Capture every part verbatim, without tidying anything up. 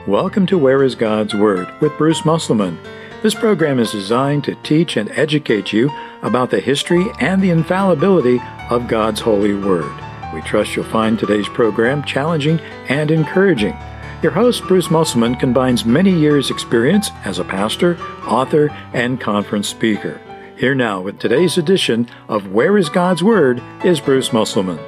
Welcome to Where is God's Word with Bruce Musselman. This program is designed to teach and educate you about the history and the infallibility of God's holy Word. We trust you'll find today's program challenging and encouraging. Your host, Bruce Musselman, combines many years' experience as a pastor, author, and conference speaker. Here now with today's edition of Where is God's Word is Bruce Musselman.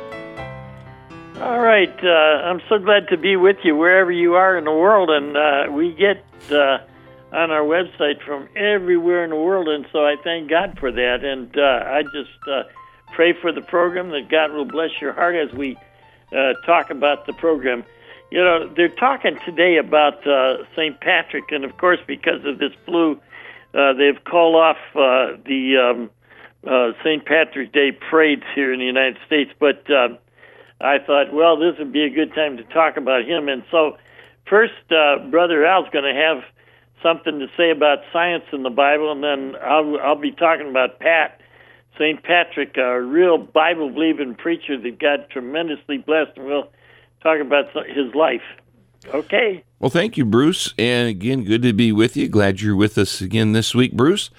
All right. Uh, I'm so glad to be with you wherever you are in the world. And uh, we get uh, on our website from everywhere in the world, and so I thank God for that. And uh, I just uh, pray for the program that God will bless your heart as we uh, talk about the program. You know, they're talking today about uh, Saint Patrick, and of course, because of this flu, uh, they've called off uh, the um, uh, Saint Patrick's Day parades here in the United States. But uh, I thought, well, this would be a good time to talk about him. And so first, uh, Brother Al's going to have something to say about science in the Bible, and then I'll, I'll be talking about Pat, Saint Patrick, a real Bible-believing preacher that God tremendously blessed, and we'll talk about his life. Okay. Well, thank you, Bruce. And again, good to be with you. Glad you're with us again this week, Bruce.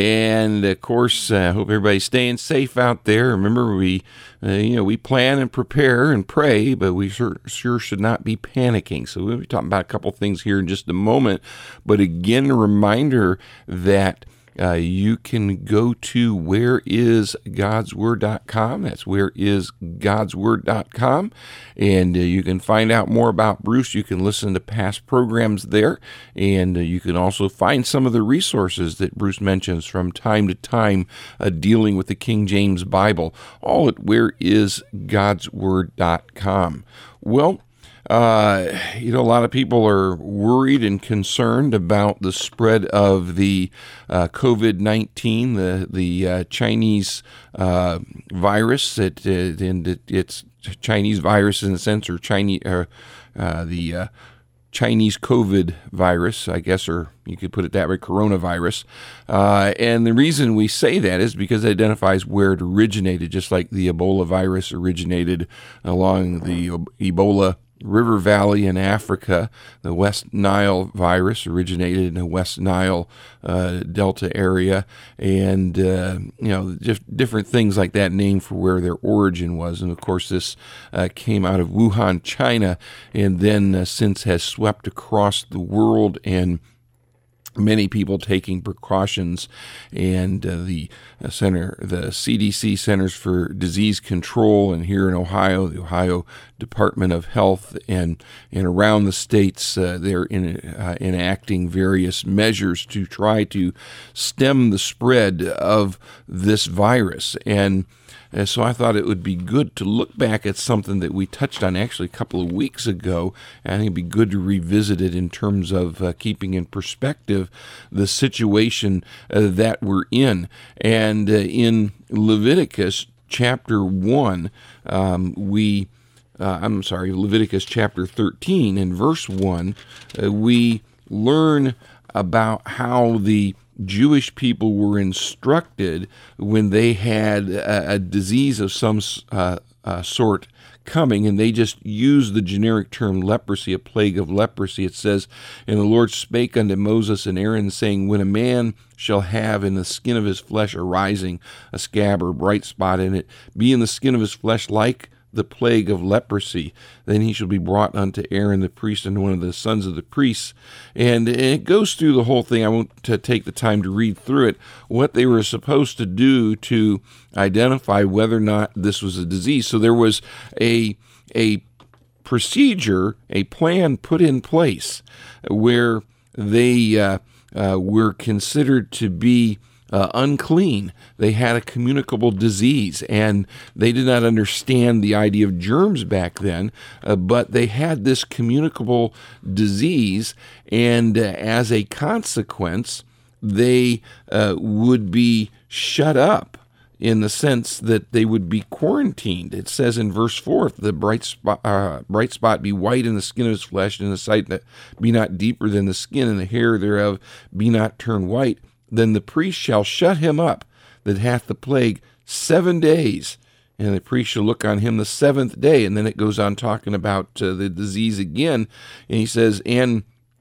And of course, I uh, hope everybody's staying safe out there. Remember, we, uh, you know, we plan and prepare and pray, but we sure, sure should not be panicking. So we'll be talking about a couple things here in just a moment. But again, a reminder that Uh, you can go to where is gods word dot com. That's where is gods word dot com. And uh, you can find out more about Bruce. You can listen to past programs there. And uh, you can also find some of the resources that Bruce mentions from time to time uh, dealing with the King James Bible, all at where is gods word dot com. Well, Uh, you know, a lot of people are worried and concerned about the spread of the uh, covid nineteen, the the uh, Chinese uh, virus. That uh, and it, it's Chinese virus in a sense, or Chinese, uh, uh, the uh, Chinese COVID virus, I guess, or you could put it that way, coronavirus. Uh, and the reason we say that is because it identifies where it originated, just like the Ebola virus originated along the Ebola River Valley in Africa. The West Nile virus originated in the West Nile uh, Delta area, and uh, you know, just different things like that, named for where their origin was. And of course, this uh, came out of Wuhan, China, and then uh, since has swept across the world, and many people taking precautions, and uh, the uh, center, the C D C, Centers for Disease Control, and here in Ohio, the Ohio Department of Health, and and around the states, uh, they're in, uh, enacting various measures to try to stem the spread of this virus. And And so I thought it would be good to look back at something that we touched on actually a couple of weeks ago, and I think it'd be good to revisit it in terms of uh, keeping in perspective the situation uh, that we're in. And uh, in Leviticus chapter one, um, we, uh, I'm sorry, Leviticus chapter thirteen and verse one, uh, we learn about how the Jewish people were instructed when they had a, a disease of some uh, uh, sort coming, and they just used the generic term leprosy, a plague of leprosy. It says, "And the Lord spake unto Moses and Aaron, saying, When a man shall have in the skin of his flesh a rising, a scab or bright spot in it, be in the skin of his flesh like the plague of leprosy, then he shall be brought unto Aaron the priest and one of the sons of the priests." And it goes through the whole thing. I won't t- take the time to read through it, what they were supposed to do to identify whether or not this was a disease. So there was a a procedure, a plan put in place where they uh, uh, were considered to be Uh, unclean. They had a communicable disease, and they did not understand the idea of germs back then, uh, but they had this communicable disease, and uh, as a consequence, they uh, would be shut up in the sense that they would be quarantined. It says in verse four, "If the bright spot, uh, bright spot be white in the skin of his flesh, and the sight that be not deeper than the skin, and the hair thereof be not turned white, then the priest shall shut him up that hath the plague seven days, and the priest shall look on him the seventh day." And then it goes on talking about uh, the disease again, and he says, "And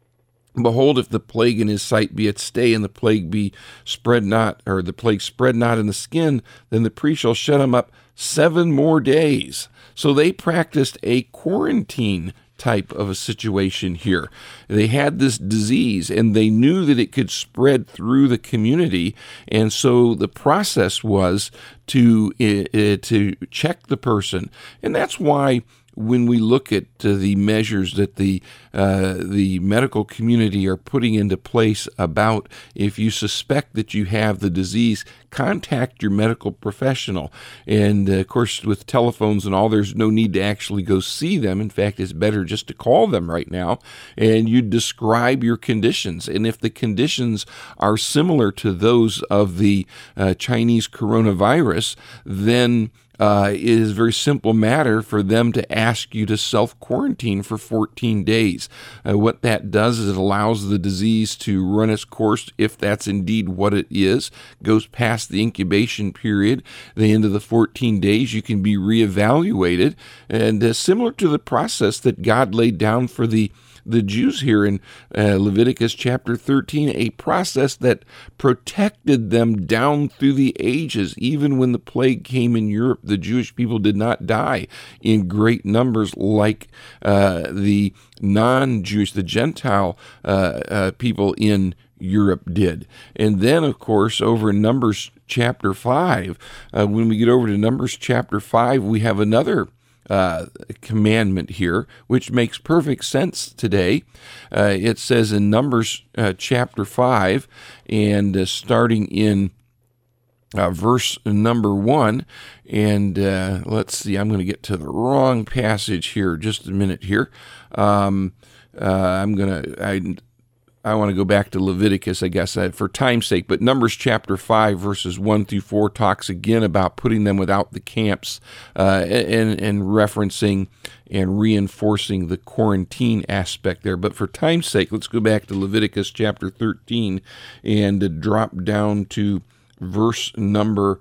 Behold, if the plague in his sight be at stay, and the plague be spread not, or the plague spread not in the skin, then the priest shall shut him up seven more days. So they practiced a quarantine type of a situation here. They had this disease, and they knew that it could spread through the community, and so the process was to uh, to check the person, and that's why when we look at uh, the measures that the uh, the medical community are putting into place about if you suspect that you have the disease, contact your medical professional. And, uh, of course, with telephones and all, there's no need to actually go see them. In fact, it's better just to call them right now, and you describe your conditions. And if the conditions are similar to those of the uh, Chinese coronavirus, then Uh, it is a very simple matter for them to ask you to self-quarantine for fourteen days. Uh, what that does is it allows the disease to run its course, if that's indeed what it is, goes past the incubation period. At the end of the fourteen days, you can be reevaluated, and uh, similar to the process that God laid down for the the Jews here in uh, Leviticus chapter thirteen, a process that protected them down through the ages. Even when the plague came in Europe, the Jewish people did not die in great numbers like uh, the non-Jewish, the Gentile uh, uh, people in Europe did. And then, of course, over in Numbers chapter five, uh, when we get over to Numbers chapter five, we have another Uh, commandment here, which makes perfect sense today. Uh, it says in Numbers uh, chapter five, and uh, starting in uh, verse number one, and uh, let's see, I'm going to get to the wrong passage here, just a minute here. Um, uh, I'm going to, I I want to go back to Leviticus, I guess, uh, for time's sake, but Numbers chapter five, verses one through four, talks again about putting them without the camps uh, and, and referencing and reinforcing the quarantine aspect there. But for time's sake, let's go back to Leviticus chapter thirteen and uh, drop down to verse number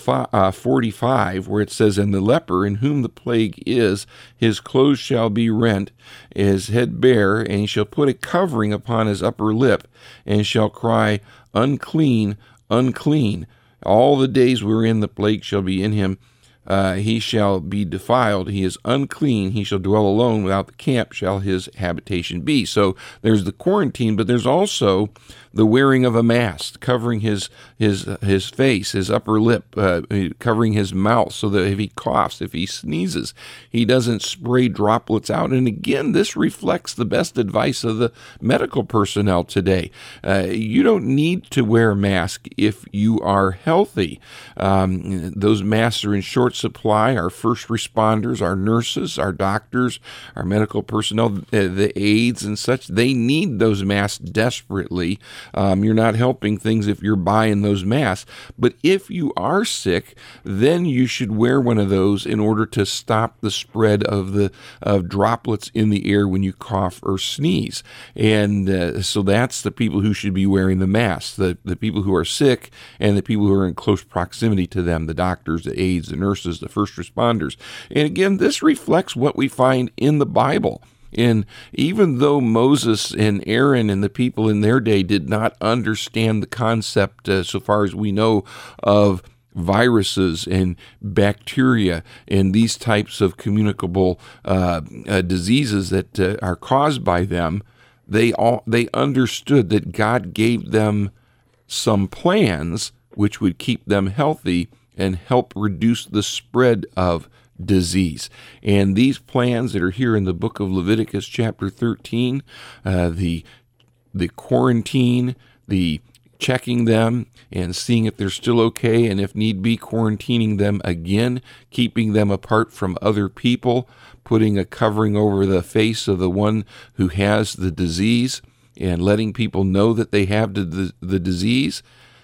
forty-five, where it says, "And the leper in whom the plague is, his clothes shall be rent, his head bare, and he shall put a covering upon his upper lip, and shall cry, Unclean, unclean. All the days wherein the plague shall be in him, uh, he shall be defiled. He is unclean. He shall dwell alone. Without the camp shall his habitation be." So there's the quarantine, but there's also the wearing of a mask, covering his his his face, his upper lip, uh, covering his mouth, so that if he coughs, if he sneezes, he doesn't spray droplets out. And again, this reflects the best advice of the medical personnel today. Uh, you don't need to wear a mask if you are healthy. Um, those masks are in short supply. Our first responders, our nurses, our doctors, our medical personnel, uh, the aides and such, they need those masks desperately. Um, you're not helping things if you're buying those masks. But if you are sick, then you should wear one of those in order to stop the spread of the of droplets in the air when you cough or sneeze. And uh, so that's the people who should be wearing the masks, the, the people who are sick and the people who are in close proximity to them, the doctors, the aides, the nurses, the first responders. And again, this reflects what we find in the Bible. And even though Moses and Aaron and the people in their day did not understand the concept, uh, so far as we know, of viruses and bacteria and these types of communicable uh, uh, diseases that uh, are caused by them, they all they understood that God gave them some plans which would keep them healthy and help reduce the spread of disease. And these plans that are here in the book of Leviticus chapter thirteen, uh, the the quarantine, the checking them and seeing if they're still okay, and if need be, quarantining them again, keeping them apart from other people, putting a covering over the face of the one who has the disease, and letting people know that they have the, the, the disease.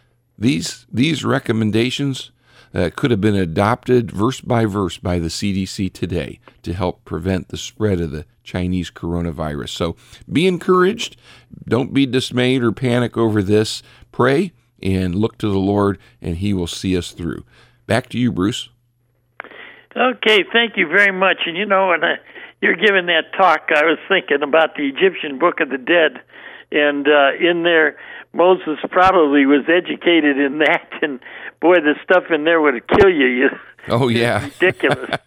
These, these recommendations Uh, could have been adopted verse by verse by the C D C today to help prevent the spread of the Chinese coronavirus. So be encouraged. Don't be dismayed or panic over this. Pray and look to the Lord, and He will see us through. Back to you, Bruce. Okay, thank you very much. And you know, when I, you're giving that talk, I was thinking about the Egyptian Book of the Dead. And uh, in there, Moses probably was educated in that, and boy, the stuff in there would kill you. you oh, yeah. It's ridiculous.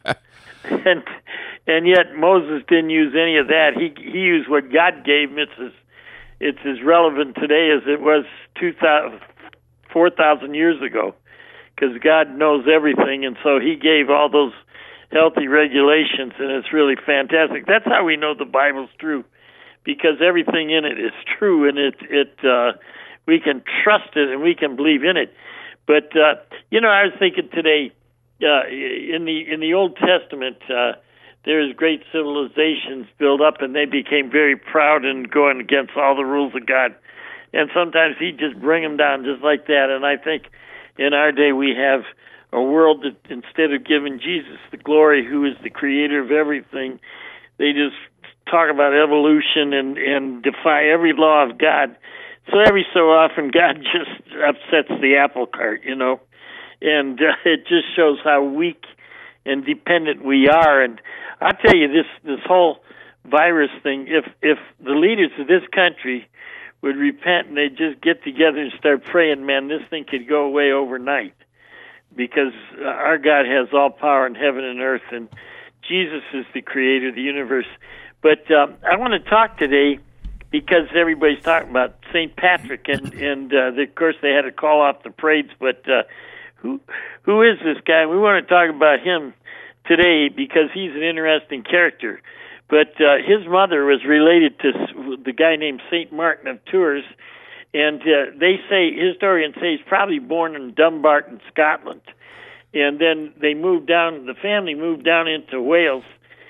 and and yet Moses didn't use any of that. He he used what God gave him. It's as, it's as relevant today as it was two thousand, four thousand years ago, because God knows everything, and so he gave all those healthy regulations, and it's really fantastic. That's how we know the Bible's true, because everything in it is true, and it it uh, we can trust it and we can believe in it. But uh, you know, I was thinking today uh, in the in the Old Testament, uh, there's great civilizations built up, and they became very proud and going against all the rules of God. And sometimes He'd just bring them down just like that. And I think in our day we have a world that instead of giving Jesus the glory, who is the creator of everything, they just talk about evolution and, and defy every law of God. So every so often God just upsets the apple cart, you know. And uh, it just shows how weak and dependent we are. And I'll tell you, this, this whole virus thing, if, if the leaders of this country would repent and they'd just get together and start praying, man, this thing could go away overnight. Because our God has all power in heaven and earth, and Jesus is the creator of the universe. But um, I want to talk today because everybody's talking about Saint Patrick, and and uh, the, of course they had to call off the parades. But uh, who who is this guy? We want to talk about him today because he's an interesting character. But uh, his mother was related to the guy named Saint Martin of Tours. And uh, they say, historians say he's probably born in Dumbarton, Scotland. And then they moved down, the family moved down into Wales.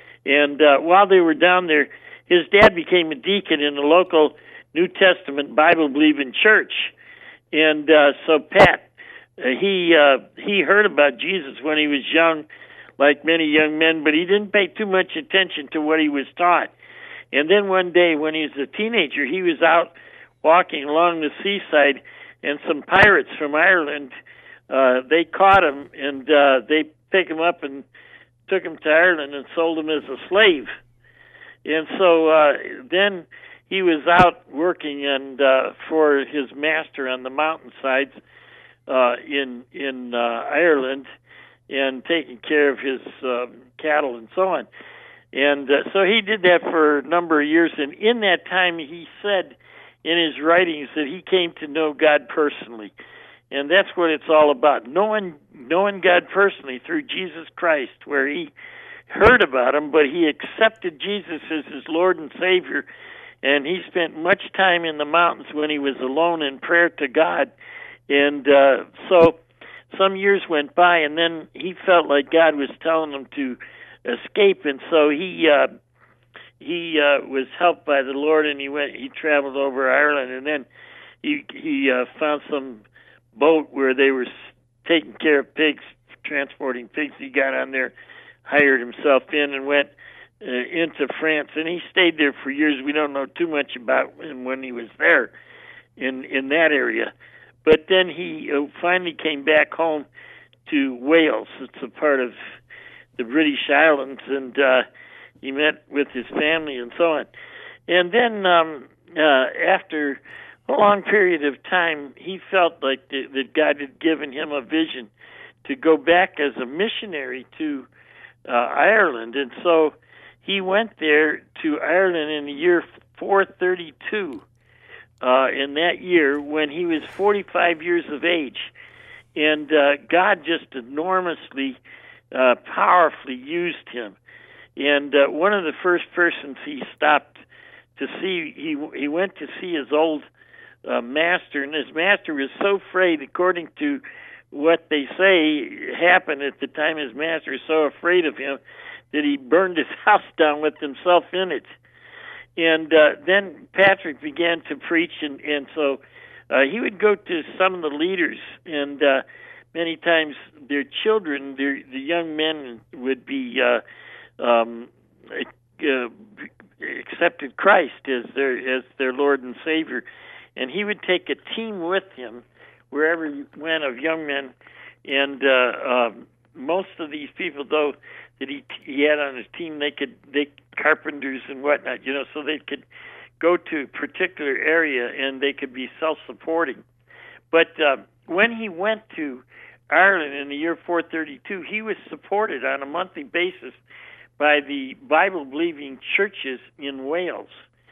And uh, while they were down there, his dad became a deacon in the local New Testament Bible-believing church. And uh, so Pat, uh, he uh, he heard about Jesus when he was young, like many young men, but he didn't pay too much attention to what he was taught. And then one day when he was a teenager, he was out walking along the seaside, and some pirates from Ireland, uh, they caught him, and uh, they picked him up and took him to Ireland and sold him as a slave. And so uh, then he was out working and uh, for his master on the mountainsides uh, in in uh, Ireland, and taking care of his uh, cattle and so on. And uh, so he did that for a number of years, and in that time he said in his writings that he came to know God personally. And that's what it's all about, knowing knowing God personally through Jesus Christ, where he heard about him, but he accepted Jesus as his Lord and Savior, and he spent much time in the mountains when he was alone in prayer to God. And uh, so some years went by, and then he felt like God was telling him to escape, and so he uh, he uh, was helped by the Lord, and he went. He traveled over Ireland, and then he he uh, found some boat where they were taking care of pigs, transporting pigs. He got on there, hired himself in, and went uh, into France, and he stayed there for years. We don't know too much about him when he was there in in that area, but then he uh, finally came back home to Wales. It's a part of the British Islands, and uh, he met with his family and so on. And then um, uh, after a long period of time, he felt like the, that God had given him a vision to go back as a missionary to uh, Ireland. And so he went there to Ireland in the year four thirty-two, uh, in that year when he was forty-five years of age. And uh, God just enormously, uh, powerfully used him. And uh, one of the first persons he stopped to see, he he went to see his old uh, master, and his master was so afraid, according to what they say happened at the time, his master was so afraid of him that he burned his house down with himself in it. And uh, then Patrick began to preach, and, and so uh, he would go to some of the leaders, and uh, many times their children, their, the young men would be uh, um, uh, accepted Christ as their as their Lord and Savior, and he would take a team with him wherever he went of young men, and uh, um, most of these people, though, that he he had on his team, they could they carpenters and whatnot, you know, so they could go to a particular area and they could be self-supporting. But uh, when he went to Ireland in the year four thirty-two, he was supported on a monthly basis by the Bible-believing churches in Wales,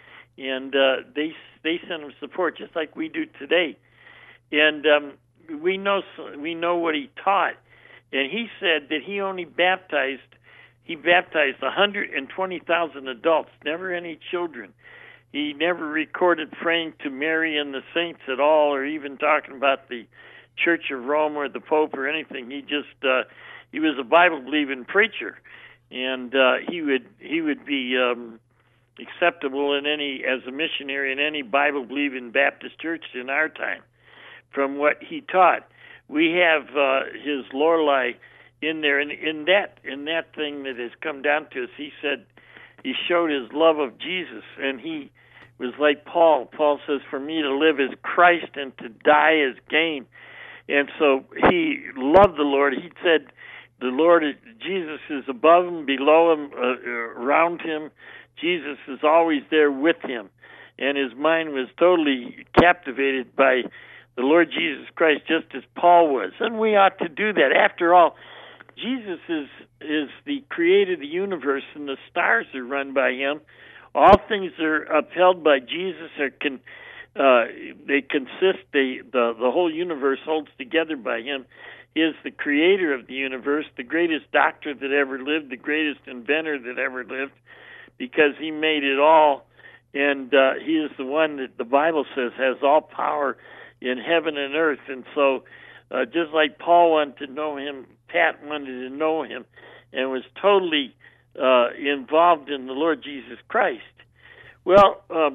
and uh, they they sent him support just like we do today. And um, we know we know what he taught, and he said that he only baptized he baptized one hundred twenty thousand adults, never any children. He never recorded praying to Mary and the saints at all, or even talking about the Church of Rome or the Pope or anything. He just uh, he was a Bible-believing preacher, and uh, he would he would be um, acceptable in any as a missionary in any Bible-believing Baptist church in our time. From what he taught, we have uh, his Lorelei in there, and in that in that thing that has come down to us, he said he showed his love of Jesus, and he was like Paul. Paul says, "For me to live is Christ, and to die is gain." And so he loved the Lord. He said, "The Lord, is, Jesus, is above him, below him, uh, around him. Jesus is always there with him." And his mind was totally captivated by the Lord Jesus Christ, just as Paul was. And we ought to do that. After all, Jesus is is the creator of the universe, and the stars are run by him. All things are upheld by Jesus. Are con, uh, they consist. They, the the whole universe holds together by him. He is the creator of the universe, the greatest doctor that ever lived, the greatest inventor that ever lived, because he made it all. And uh, he is the one that the Bible says has all power in heaven and earth. And so, uh, just like Paul wanted to know him, Pat wanted to know him, and was totally uh, involved in the Lord Jesus Christ. Well, uh,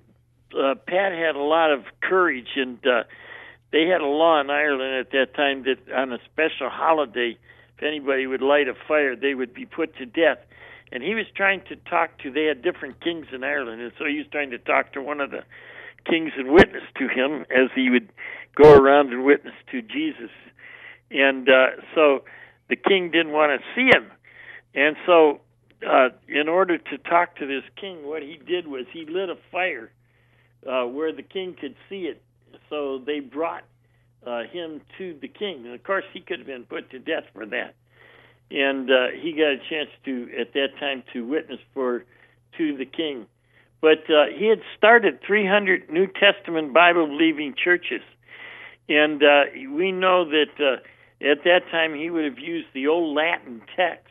uh, Pat had a lot of courage, and uh, they had a law in Ireland at that time that on a special holiday, if anybody would light a fire, they would be put to death. And he was trying to talk to, they had different kings in Ireland, and so he was trying to talk to one of the kings and witness to him as he would go around and witness to Jesus. And uh, so the king didn't want to see him. And so uh, in order to talk to this king, what he did was he lit a fire uh, where the king could see it. So they brought uh, him to the king. And, of course, he could have been put to death for that. And uh, he got a chance to, at that time, to witness for to the king. But uh, he had started three hundred New Testament Bible-believing churches. And uh, we know that uh, at that time he would have used the old Latin text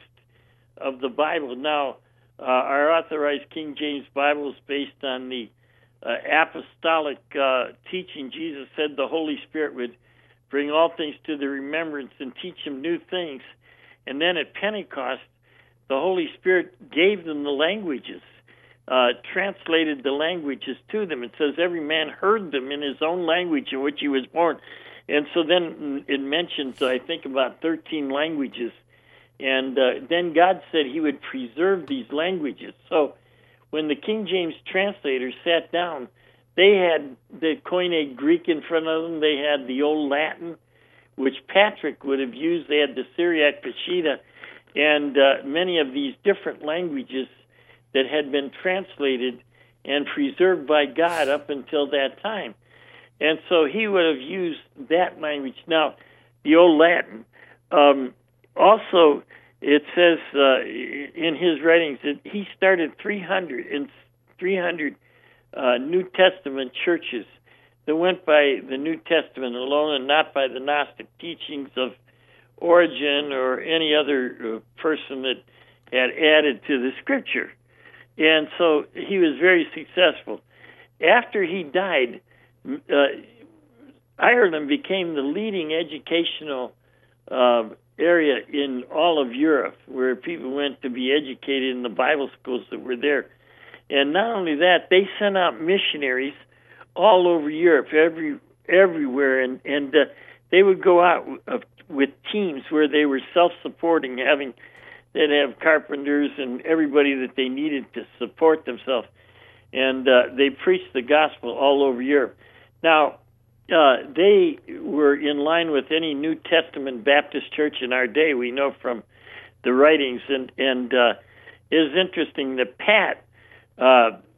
of the Bible. Now, uh, our authorized King James Bible is based on the uh, apostolic uh, teaching. Jesus said the Holy Spirit would bring all things to the remembrance and teach him new things. And then at Pentecost, the Holy Spirit gave them the languages, uh, translated the languages to them. It says every man heard them in his own language in which he was born. And so then it mentions, I think, about thirteen languages. And uh, then God said he would preserve these languages. So when the King James translators sat down, they had the Koine Greek in front of them. They had the Old Latin, which Patrick would have used. They had the Syriac Peshitta, and uh, many of these different languages that had been translated and preserved by God up until that time. And so he would have used that language. Now, the Old Latin, um, also it says uh, in his writings that he started three hundred, in three hundred uh, New Testament churches that went by the New Testament alone and not by the Gnostic teachings of Origen or any other uh, person that had added to the Scripture. And so he was very successful. After he died, uh, Ireland became the leading educational uh, area in all of Europe, where people went to be educated in the Bible schools that were there. And not only that, they sent out missionaries all over Europe, every everywhere, and and uh, they would go out uh, with teams where they were self-supporting, having they'd have carpenters and everybody that they needed to support themselves, and uh, they preached the gospel all over Europe. Now, uh, they were in line with any New Testament Baptist church in our day. We know from the writings, and and uh, it is interesting that Pat. Uh,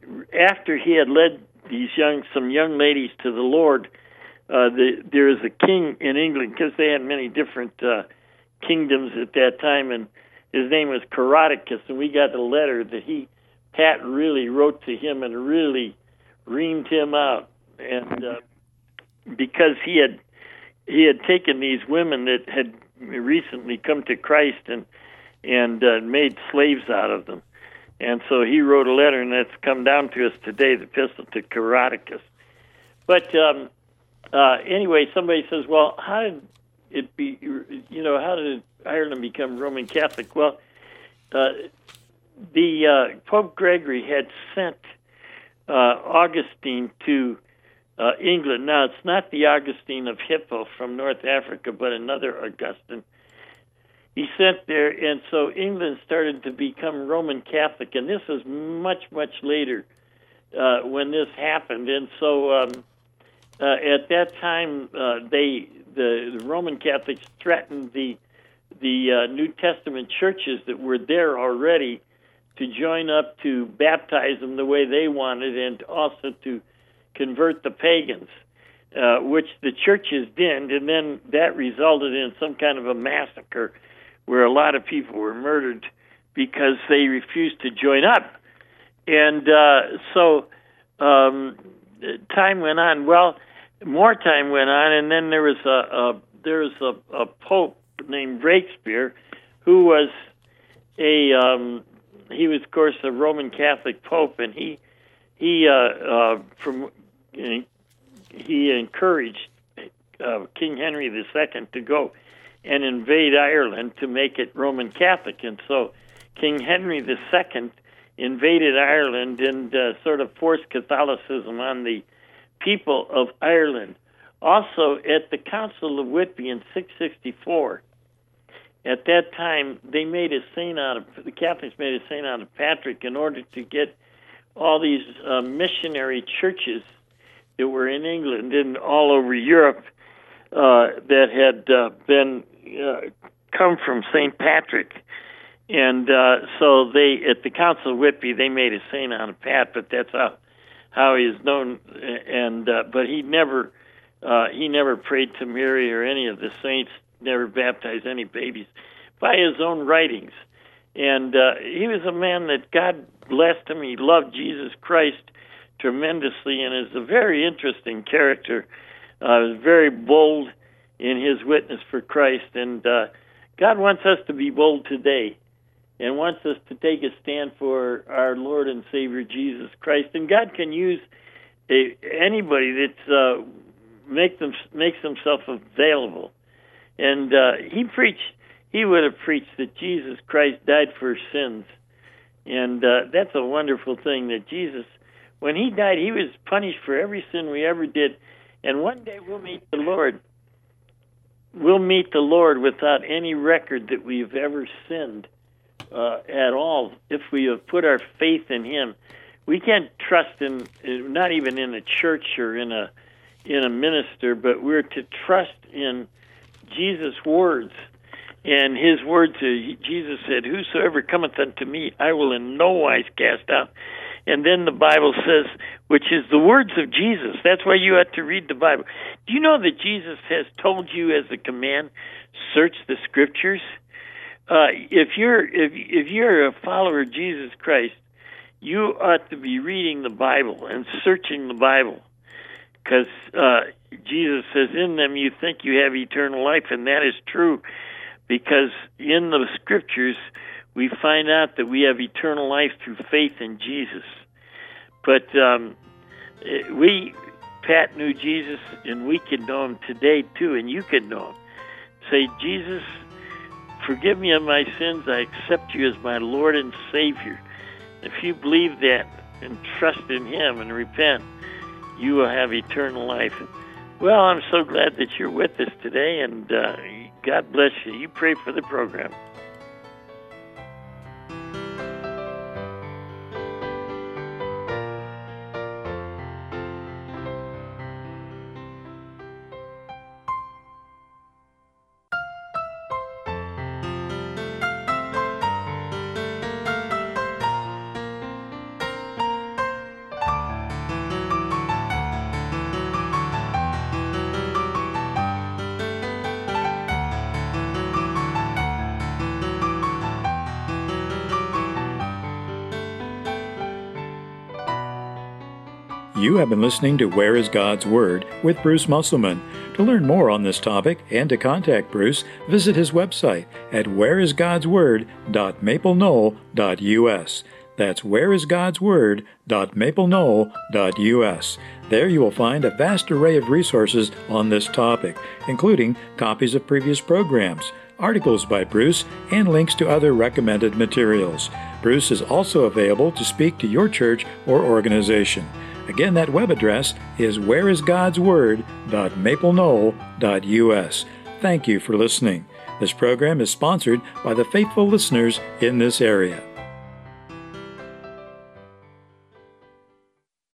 after he had led these young some young ladies to the Lord, uh, the, there was a king in England, because they had many different uh, kingdoms at that time, and his name was Coroticus, and we got a letter that he, Pat really wrote to him and really reamed him out, and uh, because he had he had taken these women that had recently come to Christ and and uh, made slaves out of them. And so he wrote a letter, and that's come down to us today, the epistle to Coroticus. But um, uh, anyway, somebody says, well, how did it be, you know, how did Ireland become Roman Catholic? Well, uh, the uh, Pope Gregory had sent uh, Augustine to uh, England. Now, it's not the Augustine of Hippo from North Africa, but another Augustine. He sent there, and so England started to become Roman Catholic, and this was much, much later uh, when this happened. And so um, uh, at that time, uh, they the, the Roman Catholics threatened the the uh, New Testament churches that were there already to join up to baptize them the way they wanted, and also to convert the pagans, uh, which the churches did, and then that resulted in some kind of a massacre where a lot of people were murdered because they refused to join up. And uh, so um, time went on. Well, more time went on, and then there was a, a there was a, a pope named Breakspere, who was a um, he was, of course, a Roman Catholic pope, and he he uh, uh, from he encouraged uh, King Henry the Second to go and invade Ireland to make it Roman Catholic. And so King Henry the Second invaded Ireland and uh, sort of forced Catholicism on the people of Ireland. Also, at the Council of Whitby in six sixty-four, at that time, they made a saint out of, the Catholics made a saint out of Patrick in order to get all these uh, missionary churches that were in England and all over Europe uh, that had uh, been uh, come from Saint Patrick. And uh, so they, at the Council of Whitby, they made a saint out of Pat, but that's how how he is known. And uh, but he never uh, he never prayed to Mary or any of the saints, never baptized any babies by his own writings. And uh, he was a man that God blessed him. He loved Jesus Christ tremendously, and is a very interesting character. Uh, was very bold in his witness for Christ, and uh, God wants us to be bold today, and wants us to take a stand for our Lord and Savior Jesus Christ. And God can use a, anybody that uh, make them makes himself available. And uh, he preached. He would have preached that Jesus Christ died for sins, and uh, that's a wonderful thing. That Jesus, when he died, he was punished for every sin we ever did. And one day we'll meet the Lord. We'll meet the Lord without any record that we've ever sinned uh, at all, if we have put our faith in him. We can't trust in, not even in a church or in a in a minister, but we're to trust in Jesus' words. And his words, uh, Jesus said, "Whosoever cometh unto me, I will in no wise cast out." And then the Bible says, which is the words of Jesus. That's why you have to read the Bible. Do you know that Jesus has told you as a command, search the Scriptures? Uh, if you're if if you're a follower of Jesus Christ, you ought to be reading the Bible and searching the Bible, because uh, Jesus says, "In them you think you have eternal life," and that is true, because in the Scriptures we find out that we have eternal life through faith in Jesus. But um, we, Pat knew Jesus, and we can know him today too, and you can know him. Say, "Jesus, forgive me of my sins. I accept you as my Lord and Savior." If you believe that and trust in him and repent, you will have eternal life. Well, I'm so glad that you're with us today, and uh, God bless you. You pray for the program. You have been listening to Where is God's Word with Bruce Musselman. To learn more on this topic and to contact Bruce, visit his website at where is gods word dot maple knoll dot u s. That's where is gods word dot maple knoll dot u s. There you will find a vast array of resources on this topic, including copies of previous programs, articles by Bruce, and links to other recommended materials. Bruce is also available to speak to your church or organization. Again, that web address is where is gods word dot maple knoll dot u s. Thank you for listening. This program is sponsored by the faithful listeners in this area.